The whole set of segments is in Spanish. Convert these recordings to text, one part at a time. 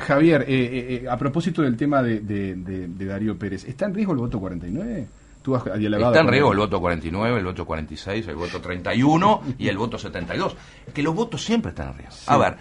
Javier, a propósito del tema de Darío Pérez, ¿está en riesgo el voto 49? Está en riesgo el voto 49, el voto 46, el voto 31 y el voto 72. Que los votos siempre están en riesgo. Sí. A ver,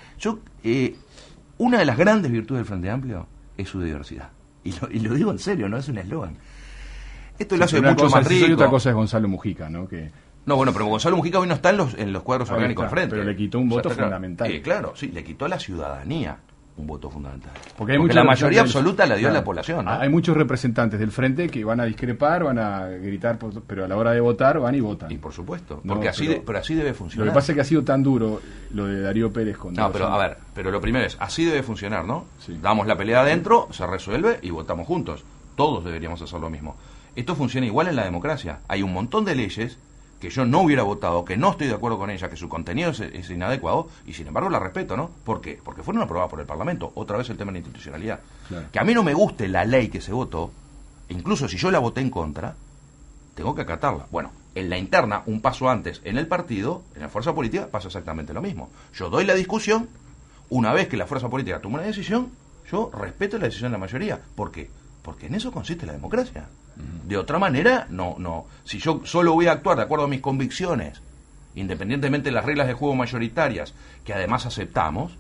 una de las grandes virtudes del Frente Amplio es su diversidad. Y lo digo en serio, no es un eslogan. Esto lo hace mucho más rico. Y otra cosa es Gonzalo Mujica, ¿no? No, bueno, pero Gonzalo Mujica hoy no está en los cuadros orgánicos del Frente. Pero le quitó un voto fundamental. Claro, sí, le quitó a la ciudadanía un voto fundamental. Porque la mayoría absoluta la dio a la población, ¿no? Hay muchos representantes del Frente que van a discrepar, van a gritar, pero a la hora de votar van y votan. Y por supuesto, porque pero así debe funcionar. Lo que pasa es que ha sido tan duro lo de Darío Pérez con... No, pero a ver, pero lo primero es, así debe funcionar, ¿no? Sí. Damos la pelea adentro, se resuelve y votamos juntos. Todos deberíamos hacer lo mismo. Esto funciona igual en la democracia. Hay un montón de leyes que yo no hubiera votado, que no estoy de acuerdo con ella, que su contenido es inadecuado, y sin embargo la respeto, ¿no? ¿Por qué? Porque fueron aprobadas por el Parlamento. Otra vez el tema de la institucionalidad. Claro. Que a mí no me guste la ley que se votó, incluso si yo la voté en contra, tengo que acatarla. Bueno, en la interna, un paso antes, en el partido, en la fuerza política, pasa exactamente lo mismo. Yo doy la discusión, una vez que la fuerza política toma una decisión, yo respeto la decisión de la mayoría. ¿Por qué? Porque en eso consiste la democracia. De otra manera, no. Si yo solo voy a actuar de acuerdo a mis convicciones, independientemente de las reglas de juego mayoritarias, que además aceptamos,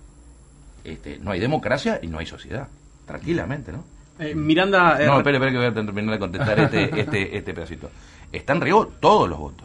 no hay democracia y no hay sociedad. Tranquilamente, ¿no? Miranda... No, espere que voy a terminar de contestar este pedacito. Está en riesgo todos los votos.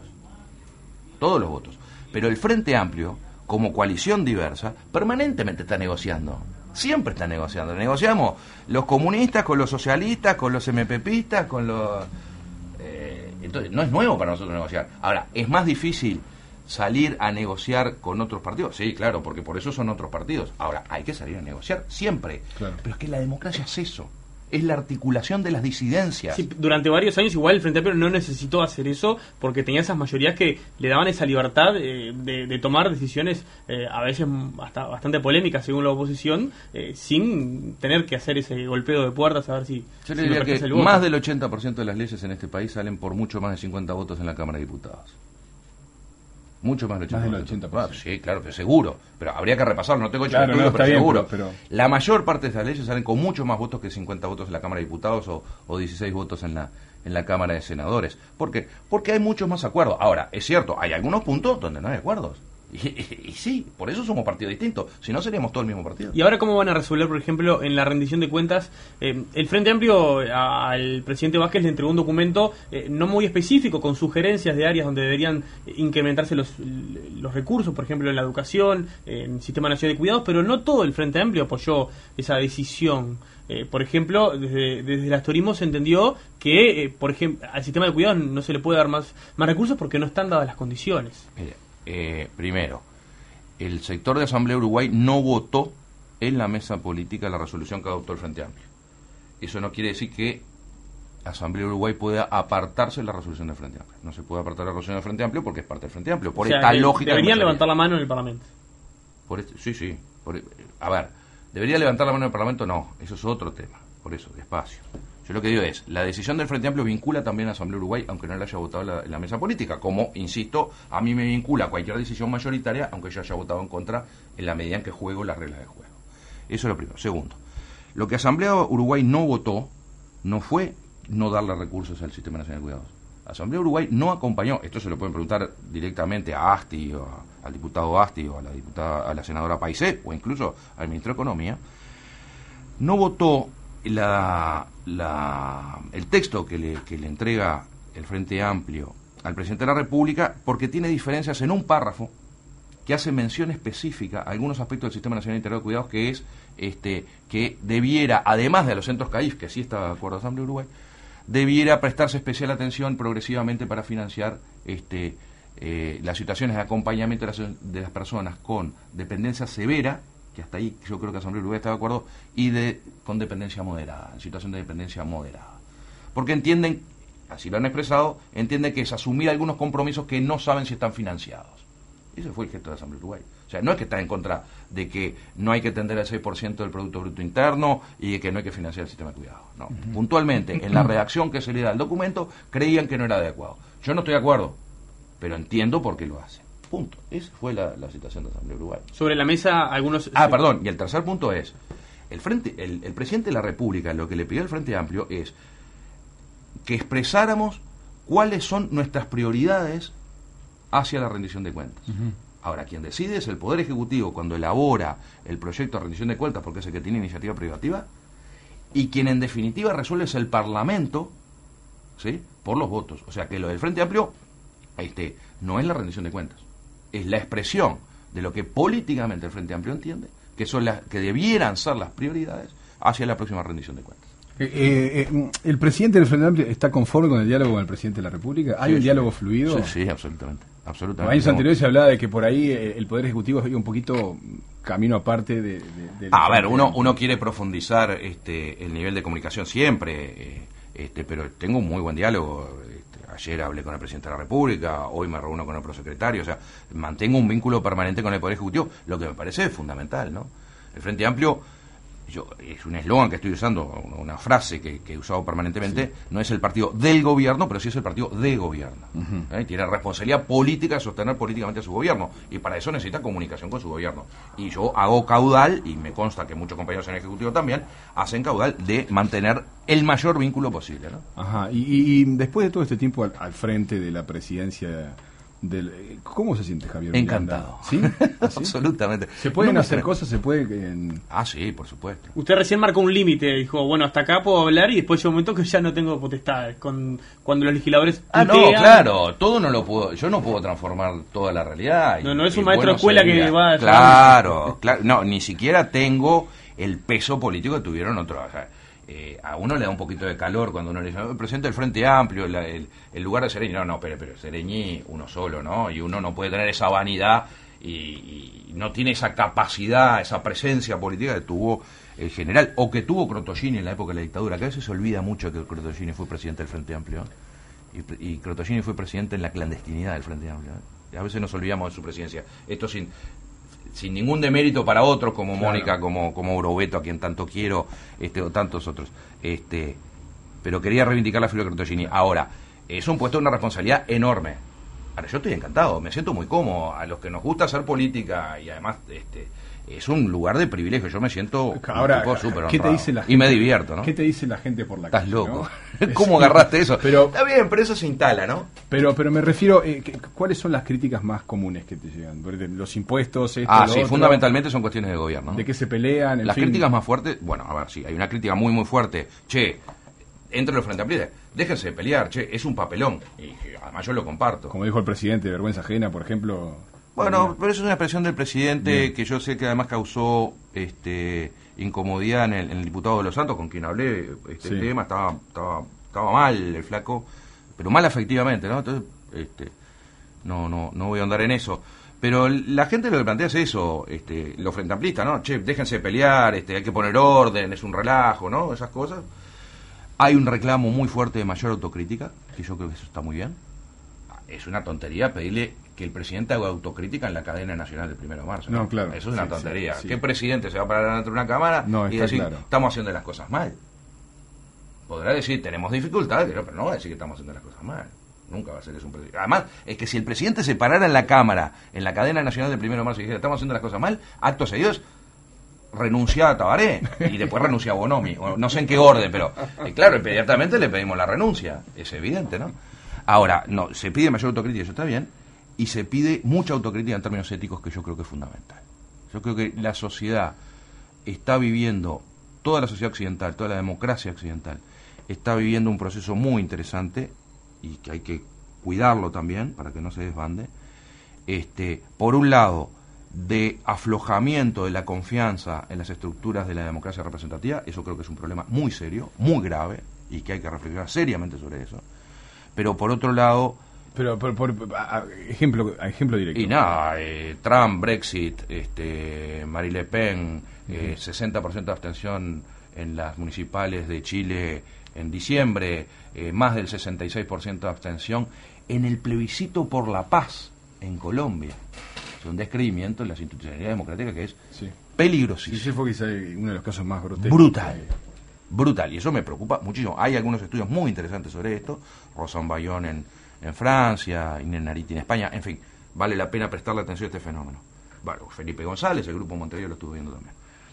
Todos los votos. Pero el Frente Amplio, como coalición diversa, permanentemente está negociando. Siempre está negociando. Negociamos los comunistas con los socialistas, con los MPPistas, con los... entonces, no es nuevo para nosotros negociar. Ahora, ¿es más difícil salir a negociar con otros partidos? Sí, claro, porque por eso son otros partidos. Ahora, hay que salir a negociar siempre. Claro. Pero es que la democracia es eso. Es la articulación de las disidencias. Sí, durante varios años igual el Frente Amplio no necesitó hacer eso porque tenía esas mayorías que le daban esa libertad de tomar decisiones a veces hasta bastante polémicas según la oposición, sin tener que hacer ese golpeo de puertas a ver si... Yo le diría que más del 80% de las leyes en este país salen por mucho más de 50 votos en la Cámara de Diputados. Mucho más del 80%. Más del 80%. Ah, sí, claro, pero seguro. Pero habría que repasarlo, no tengo hecho claro, estudio, pero seguro. Pero... La mayor parte de estas leyes salen con mucho más votos que 50 votos en la Cámara de Diputados o 16 votos en la Cámara de Senadores. ¿Por qué? Porque hay muchos más acuerdos. Ahora, es cierto, hay algunos puntos donde no hay acuerdos. Y sí, por eso somos partidos distintos. Si no, seríamos todo el mismo partido. ¿Y ahora cómo van a resolver, por ejemplo, en la rendición de cuentas? El Frente Amplio al presidente Vázquez le entregó un documento no muy específico, con sugerencias de áreas donde deberían incrementarse los recursos, por ejemplo, en la educación, en el Sistema Nacional de Cuidados, pero no todo el Frente Amplio apoyó esa decisión. Por ejemplo, desde el astorismo se entendió que, por ejemplo, al sistema de cuidados no se le puede dar más recursos porque no están dadas las condiciones. Primero, el sector de Asamblea Uruguay no votó en la mesa política la resolución que adoptó el Frente Amplio. Eso no quiere decir que Asamblea Uruguay pueda apartarse de la resolución del Frente Amplio. No se puede apartar de la resolución del Frente Amplio porque es parte del Frente Amplio. Por esta lógica... Deberían levantar la mano en el Parlamento. Sí. A ver, ¿debería levantar la mano en el Parlamento? No, eso es otro tema. Por eso, despacio. Yo lo que digo es, la decisión del Frente Amplio vincula también a Asamblea Uruguay, aunque no la haya votado en la mesa política, como, insisto, a mí me vincula cualquier decisión mayoritaria, aunque yo haya votado en contra, en la medida en que juego las reglas de juego. Eso es lo primero. Segundo, lo que Asamblea Uruguay no votó no fue no darle recursos al Sistema Nacional de Cuidados. Asamblea Uruguay no acompañó, esto se lo pueden preguntar directamente a Asti, o al diputado Asti, o a la senadora Paisé, o incluso al ministro de Economía, no votó el texto que le entrega el Frente Amplio al presidente de la República porque tiene diferencias en un párrafo que hace mención específica a algunos aspectos del Sistema Nacional Integral de Cuidados, que es que debiera, además de los centros CAIF, que sí está de acuerdo a Asamblea Uruguay, debiera prestarse especial atención progresivamente para financiar las situaciones de acompañamiento de las personas con dependencia severa, que hasta ahí yo creo que Asamblea Uruguay está de acuerdo, y con dependencia moderada, en situación de dependencia moderada. Porque entienden, así lo han expresado, entienden que es asumir algunos compromisos que no saben si están financiados. Ese fue el gesto de Asamblea Uruguay. O sea, no es que está en contra de que no hay que tender al 6% del Producto Bruto Interno y de que no hay que financiar el sistema de cuidado. No. Puntualmente, en la redacción que se le da al documento, creían que no era adecuado. Yo no estoy de acuerdo, pero entiendo por qué lo hacen. Punto. Esa fue la situación de Asamblea Uruguay. Sobre la mesa, algunos... Perdón. Y el tercer punto es, el presidente de la República lo que le pidió al Frente Amplio es que expresáramos cuáles son nuestras prioridades hacia la rendición de cuentas. Ahora, quien decide es el Poder Ejecutivo cuando elabora el proyecto de rendición de cuentas, porque es el que tiene iniciativa privativa, y quien en definitiva resuelve es el Parlamento, ¿sí?, por los votos. O sea que lo del Frente Amplio no es la rendición de cuentas, es la expresión de lo que políticamente el Frente Amplio entiende que son las que debieran ser las prioridades hacia la próxima rendición de cuentas. ¿El presidente del Frente Amplio está conforme con el diálogo con el presidente de la República? ¿Hay un diálogo fluido? Sí, absolutamente. En años anteriores se hablaba de que por ahí el Poder Ejecutivo había un poquito camino aparte de a ver, uno quiere profundizar el nivel de comunicación siempre, pero tengo un muy buen diálogo. Ayer hablé con el presidente de la República, hoy me reúno con el prosecretario, o sea, mantengo un vínculo permanente con el Poder Ejecutivo, lo que me parece fundamental, ¿no? El Frente Amplio, es un eslogan que estoy usando, una frase que he usado permanentemente, no es el partido del gobierno, pero sí es el partido de gobierno. Tiene responsabilidad política de sostener políticamente a su gobierno, y para eso necesita comunicación con su gobierno. Y yo hago caudal, y me consta que muchos compañeros en el Ejecutivo también, hacen caudal de mantener el mayor vínculo posible, ¿no? Ajá. Y después de todo este tiempo al frente de la presidencia ¿cómo se siente Javier Encantado. Miranda? ¿Sí? ¿Ah, sí? Absolutamente. ¿Se pueden hacer cosas? ¿Se puede...? Sí, por supuesto. Usted recién marcó un límite, dijo, bueno, hasta acá puedo hablar, y después llegó un momento que ya no tengo potestades, cuando los legisladores no, claro, todo no lo puedo, yo no puedo transformar toda la realidad. No es un maestro de escuela que va a... Claro, no, ni siquiera tengo el peso político que tuvieron otros. O sea, a uno le da un poquito de calor cuando uno le dice, el presidente del Frente Amplio, el lugar de Sereñi, pero Sereñi uno solo, ¿no? Y uno no puede tener esa vanidad y no tiene esa capacidad, esa presencia política que tuvo el general, o que tuvo Crotogini en la época de la dictadura, que a veces se olvida mucho que Crotogini fue presidente del Frente Amplio, y Crotogini fue presidente en la clandestinidad del Frente Amplio, y a veces nos olvidamos de su presidencia. Esto sin ningún demérito para otros como claro. Mónica, como Urobeto, a quien tanto quiero, o tantos otros, pero quería reivindicar la figura de Crotogini. Ahora, es un puesto de una responsabilidad enorme. Ahora, yo estoy encantado, me siento muy cómodo. A los que nos gusta hacer política, y además es un lugar de privilegio, yo me siento ahora, súper honrado. ¿qué te dice la gente? Y me divierto, ¿no? ¿Qué te dice la gente por la calle? Estás loco. ¿No? ¿Cómo agarraste eso? Pero, está bien, pero eso se instala, ¿no? Pero me refiero, ¿cuáles son las críticas más comunes que te llegan? Los impuestos, sí, otro, fundamentalmente son cuestiones de gobierno, ¿no? ¿De qué se pelean? Las críticas más fuertes, bueno, a ver, sí, hay una crítica muy, muy fuerte. Che, entre los Frente Amplio, déjense de pelear, che, es un papelón. Y además yo lo comparto. Como dijo el presidente, vergüenza ajena, por ejemplo. Bueno, pero eso es una expresión del presidente bien. Que yo sé que además causó incomodidad en el diputado de Los Santos, con quien hablé sí. tema, estaba mal el flaco, pero mal afectivamente, ¿no? Entonces, no voy a andar en eso. Pero la gente lo que plantea es eso, los frente amplistas, ¿no? Che, déjense de pelear, hay que poner orden, es un relajo, ¿no? Esas cosas. Hay un reclamo muy fuerte de mayor autocrítica, que yo creo que eso está muy bien. Es una tontería pedirle que el presidente haga autocrítica en la cadena nacional del 1 de marzo. No, claro. Eso es una tontería. Sí. ¿Qué presidente se va a parar delante de una cámara y decir, claro, estamos haciendo las cosas mal? Podrá decir, tenemos dificultades, pero no va a decir que estamos haciendo las cosas mal. Nunca va a ser eso un presidente. Además, es que si el presidente se parara en la cámara, en la cadena nacional del 1 de marzo, y dijera, estamos haciendo las cosas mal, acto seguido renuncia a Tabaré y después renuncia a Bonomi, o no sé en qué orden, pero claro, inmediatamente le pedimos la renuncia, es evidente, ¿no? Ahora, no, se pide mayor autocrítica, eso está bien, y se pide mucha autocrítica en términos éticos, que yo creo que es fundamental. Yo creo que la sociedad está viviendo, toda la sociedad occidental, toda la democracia occidental, está viviendo un proceso muy interesante y que hay que cuidarlo también para que no se desbande. Por un lado, de aflojamiento de la confianza en las estructuras de la democracia representativa, eso creo que es un problema muy serio, muy grave, y que hay que reflexionar seriamente sobre eso. Pero por otro lado... Pero ejemplo directo. Y nada, Trump, Brexit, Marine Le Pen, 60% de abstención en las municipales de Chile en diciembre, más del 66% de abstención en el plebiscito por la paz en Colombia. Es un descreimiento en la institucionalidad democrática que es peligrosísimo. Sí, fue quizá uno de los casos más grotescos. Brutal, y eso me preocupa muchísimo. Hay algunos estudios muy interesantes sobre esto, Rosan Bayón en Francia, Inés Nariti en España, en fin, vale la pena prestarle atención a este fenómeno. Bueno, Felipe González, el Grupo Montevideo lo estuvo viendo también.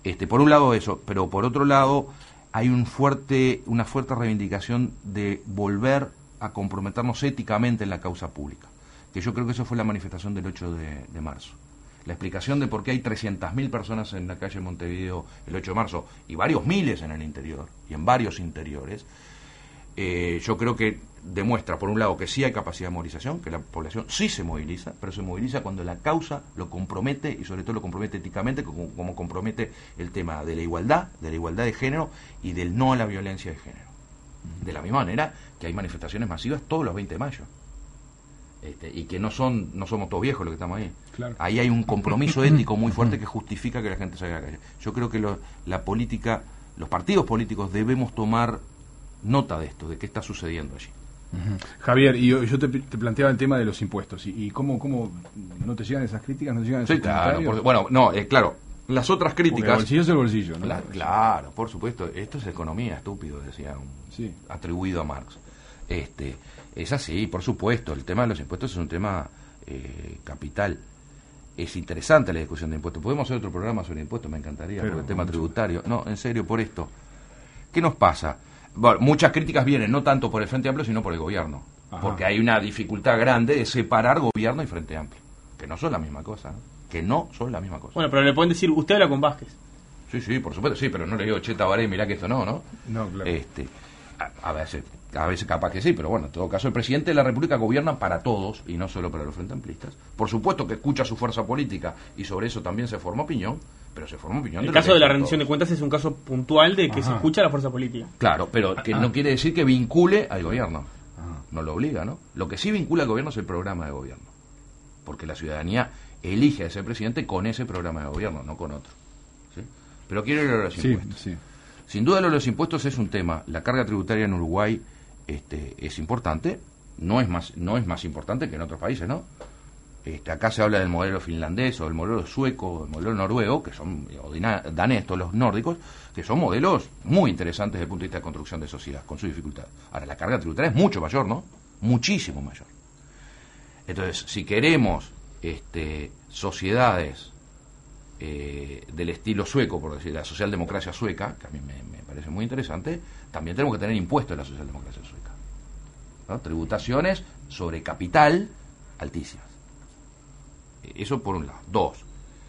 Por un lado eso, pero por otro lado hay una fuerte reivindicación de volver a comprometernos éticamente en la causa pública, que yo creo que eso fue la manifestación del 8 de marzo. La explicación de por qué hay 300.000 personas en la calle de Montevideo el 8 de marzo y varios miles en el interior y en varios interiores, yo creo que demuestra, por un lado, que sí hay capacidad de movilización, que la población sí se moviliza, pero se moviliza cuando la causa lo compromete, y sobre todo lo compromete éticamente, como compromete el tema de la igualdad de género y del no a la violencia de género. De la misma manera que hay manifestaciones masivas todos los 20 de mayo. Y que no somos todos viejos los que estamos ahí. Claro. Ahí hay un compromiso ético muy fuerte que justifica que la gente salga a la calle. Yo creo que la política, los partidos políticos debemos tomar nota de esto, de qué está sucediendo allí. Javier, y yo te planteaba el tema de los impuestos. ¿Y cómo no te llegan esas críticas? ¿No te llegan esos comentarios? Claro, las otras críticas... Porque el bolsillo es el bolsillo, ¿no? Claro, por supuesto. Esto es economía, estúpido, decía sí, atribuido a Marx. Es así, por supuesto. El tema de los impuestos es un tema capital. Es interesante la discusión de impuestos. Podemos hacer otro programa sobre impuestos, me encantaría, por el tema tributario. No, en serio, por esto. ¿Qué nos pasa? Bueno, muchas críticas vienen no tanto por el Frente Amplio, sino por el gobierno. Ajá. Porque hay una dificultad grande de separar gobierno y Frente Amplio. Que no son la misma cosa, ¿no? Bueno, pero le pueden decir, usted habla con Vázquez. Sí, por supuesto, sí, pero no le digo, che, Tabaré, mirá que esto no. No, claro. A veces capaz que sí, pero bueno, en todo caso el presidente de la República gobierna para todos y no solo para los frente amplistas. Por supuesto que escucha su fuerza política y sobre eso también se forma opinión, pero se forma opinión. El caso de la rendición de cuentas es un caso puntual de que se escucha a la fuerza política. Claro, pero que no quiere decir que vincule al gobierno. No lo obliga, ¿no? Lo que sí vincula al gobierno es el programa de gobierno. Porque la ciudadanía elige a ese presidente con ese programa de gobierno, no con otro. ¿Sí? Pero quiero ir a los impuestos. Sí. Sin duda los impuestos es un tema. La carga tributaria en Uruguay es importante, no es más importante que en otros países, ¿no? Acá se habla del modelo finlandés o del modelo sueco o del modelo noruego, que son, o danés, todos los nórdicos, que son modelos muy interesantes desde el punto de vista de construcción de sociedad, con su dificultad. Ahora, la carga tributaria es mucho mayor, ¿no? Muchísimo mayor. Entonces, si queremos sociedades del estilo sueco, por decir, la socialdemocracia sueca, que a mí me parece muy interesante, también tenemos que tener impuestos en la socialdemocracia sueca, ¿no? Tributaciones sobre capital altísimas. Eso por un lado. Dos,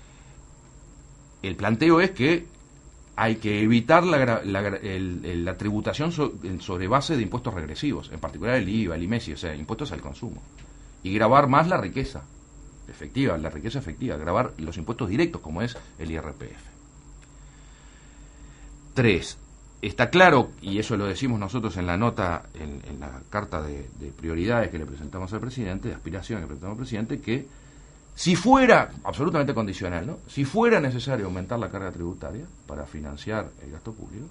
el planteo es que hay que evitar la tributación sobre base de impuestos regresivos, en particular el IVA, el IMESI, o sea, impuestos al consumo, y gravar más la riqueza efectiva, gravar los impuestos directos, como es el IRPF. 3. Está claro, y eso lo decimos nosotros en la nota, en la carta de prioridades que le presentamos al presidente, de aspiraciones que presentamos al presidente, que si fuera, absolutamente condicional, ¿no? Si fuera necesario aumentar la carga tributaria para financiar el gasto público,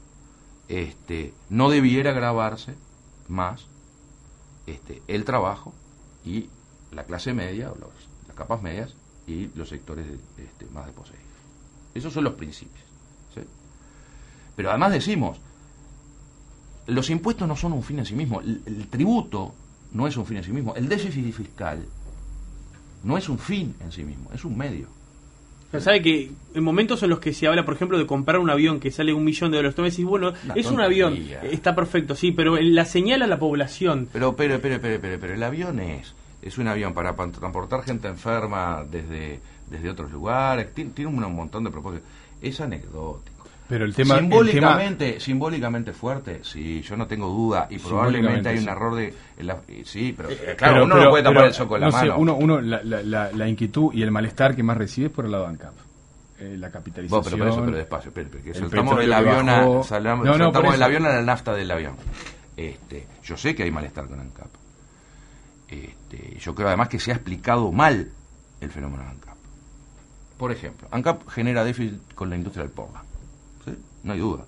no debiera gravarse más el trabajo y la clase media, o las capas medias y los sectores más desposeídos. Esos son los principios, ¿sí? Pero además decimos, los impuestos no son un fin en sí mismo, el tributo no es un fin en sí mismo, el déficit fiscal no es un fin en sí mismo, es un medio. Pero sabe que en momentos en los que se habla, por ejemplo, de comprar un avión que sale $1.000.000, tú me decís, bueno, es un avión, está perfecto, sí, pero la señal a la población. Pero el avión es un avión para transportar gente enferma desde otros lugares, tiene un montón de propósitos. Es anecdótico. Pero el tema simbólicamente fuerte, sí, yo no tengo duda, y probablemente hay un error sí, pero claro, uno no puede tapar el sol con la mano. Uno la inquietud y el malestar que más recibe es por el lado de ANCAP. La capitalización. Pero despacio, que saltamos del avión del avión a la nafta del avión. Yo sé que hay malestar con ANCAP. Yo creo además que se ha explicado mal el fenómeno de ANCAP. Por ejemplo, ANCAP genera déficit con la industria del Portland. ¿Sí? No hay duda.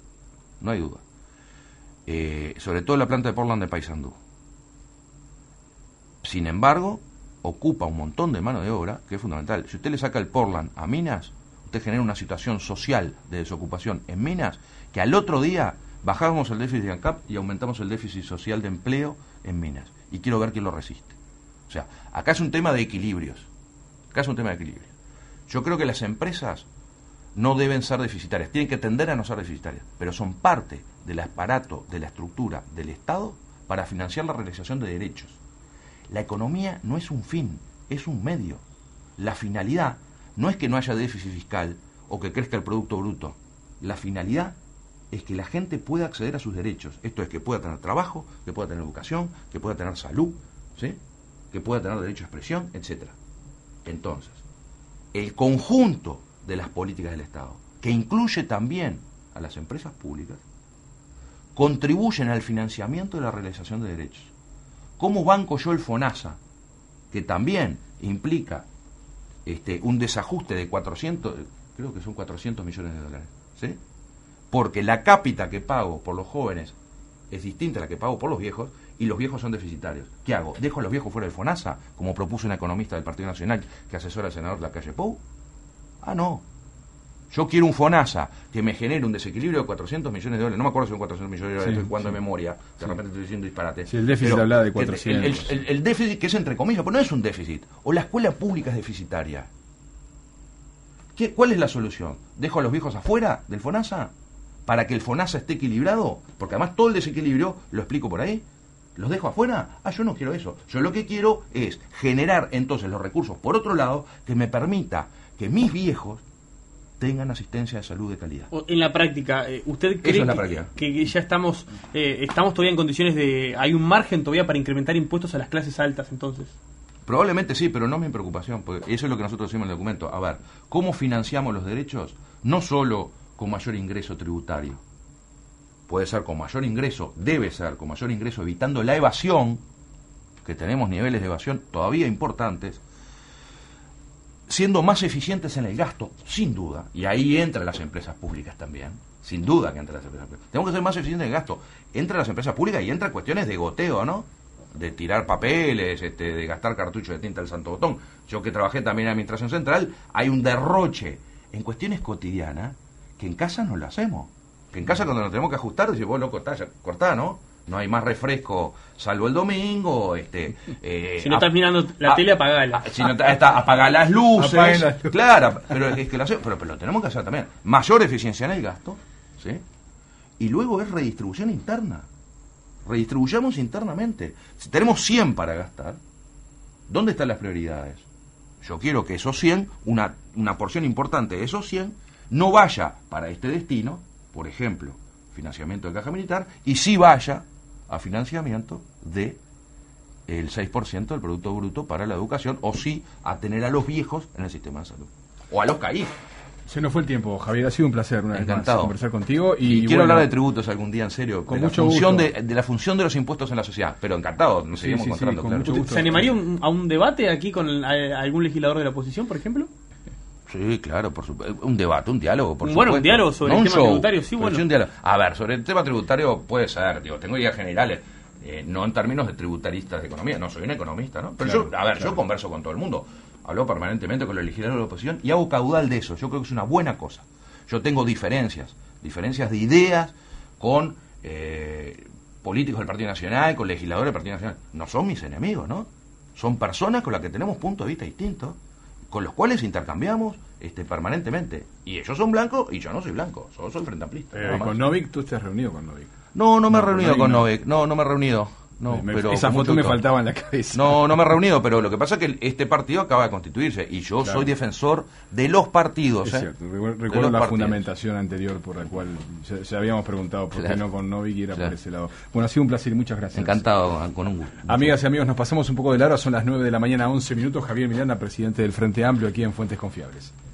Sobre todo la planta de Portland de Paysandú. Sin embargo, ocupa un montón de mano de obra que es fundamental. Si usted le saca el Portland a Minas, usted genera una situación social de desocupación en Minas, que al otro día bajamos el déficit de ANCAP y aumentamos el déficit social de empleo en Minas. Y quiero ver quién lo resiste. O sea, acá es un tema de equilibrios. Yo creo que las empresas no deben ser deficitarias, tienen que tender a no ser deficitarias, pero son parte del aparato, de la estructura del Estado para financiar la realización de derechos. La economía no es un fin, es un medio. La finalidad no es que no haya déficit fiscal o que crezca el Producto Bruto. La finalidad es que la gente pueda acceder a sus derechos. Esto es que pueda tener trabajo, que pueda tener educación, que pueda tener salud, ¿sí?, que pueda tener derecho a expresión, etcétera. Entonces, el conjunto de las políticas del Estado, que incluye también a las empresas públicas, contribuyen al financiamiento de la realización de derechos. ¿Cómo banco yo el FONASA? Que también implica un desajuste de 400, creo que son 400 millones de dólares, ¿sí? Porque la cápita que pago por los jóvenes es distinta a la que pago por los viejos, y los viejos son deficitarios. ¿Qué hago? ¿Dejo a los viejos fuera del FONASA, como propuso un economista del Partido Nacional que asesora al senador Lacalle Pou? Ah, no. Yo quiero un FONASA que me genere un desequilibrio de 400 millones de dólares. No me acuerdo si son 400 millones de dólares, estoy jugando de memoria, de repente estoy diciendo disparate. Sí, el déficit hablaba de 400. El déficit, que es entre comillas, pero no es un déficit. O la escuela pública es deficitaria. ¿Cuál es la solución? ¿Dejo a los viejos afuera del FONASA para que el FONASA esté equilibrado? Porque además todo el desequilibrio, lo explico por ahí, ¿los dejo afuera? Ah, yo no quiero eso. Yo lo que quiero es generar entonces los recursos por otro lado que me permita que mis viejos tengan asistencia de salud de calidad. En la práctica, ¿usted cree que ya estamos todavía en condiciones de... hay un margen todavía para incrementar impuestos a las clases altas entonces? Probablemente sí, pero no es mi preocupación, porque eso es lo que nosotros decimos en el documento. A ver, ¿cómo financiamos los derechos? No solo con mayor ingreso tributario. Puede ser con mayor ingreso, debe ser con mayor ingreso, evitando la evasión, que tenemos niveles de evasión todavía importantes, siendo más eficientes en el gasto, sin duda, y ahí entran las empresas públicas también, sin duda que entran las empresas públicas. Tenemos que ser más eficientes en el gasto. Entran las empresas públicas y entran cuestiones de goteo, ¿no? De tirar papeles, de gastar cartuchos de tinta del Santo Botón. Yo que trabajé también en Administración Central, hay un derroche en cuestiones cotidianas que en casa no lo hacemos. Que en casa cuando nos tenemos que ajustar, decimos, vos loco, cortá, ¿no? No hay más refresco salvo el domingo. Si no estás mirando la tele, apagala. Si no apaga las luces. Claro, pero es que pero lo tenemos que hacer también. Mayor eficiencia en el gasto, ¿sí? Y luego es redistribución interna. Redistribuyamos internamente. Si tenemos 100 para gastar, ¿dónde están las prioridades? Yo quiero que esos 100, una porción importante de esos 100, no vaya para este destino, por ejemplo, financiamiento de caja militar, y sí vaya a financiamiento de el 6% del Producto Bruto para la educación, o sí a tener a los viejos en el sistema de salud, o a los caídos. Se nos fue el tiempo, Javier, ha sido un placer una vez más conversar contigo. Y quiero hablar de tributos algún día, en serio, con de mucho gusto. De la función de los impuestos en la sociedad, pero encantado, nos seguimos encontrando. Con claro. mucho gusto. ¿Se animaría a un debate aquí con algún legislador de la oposición, por ejemplo? Sí, claro, por supuesto. Un debate, un diálogo, por supuesto. Un diálogo sobre el tema tributario, sí, bueno. Sí, un diálogo. A ver, sobre el tema tributario puede ser, tengo ideas generales, no en términos de tributaristas de economía, no soy un economista, ¿no? Pero claro, yo converso con todo el mundo, hablo permanentemente con los legisladores de la oposición y hago caudal de eso. Yo creo que es una buena cosa. Yo tengo diferencias de ideas con políticos del Partido Nacional, con legisladores del Partido Nacional. No son mis enemigos, ¿no? Son personas con las que tenemos puntos de vista distintos, con los cuales intercambiamos permanentemente. Y ellos son blancos y yo no soy blanco, yo soy frente amplista. ¿Con Novik tú te has reunido con Novik? No me he reunido con Novik, no me he reunido. No, pero esa foto me faltaba en la cabeza. No me he reunido, pero lo que pasa es que este partido acaba de constituirse y yo soy defensor de los partidos. Es cierto. Recuerdo la fundamentación anterior por la cual se habíamos preguntado por qué no con Novik y era por ese lado. Bueno, ha sido un placer y muchas gracias. Encantado, con un gusto. Amigas y amigos, nos pasamos un poco de la hora, son las 9 de la mañana, 11 minutos. Javier Miranda, presidente del Frente Amplio, aquí en Fuentes Confiables.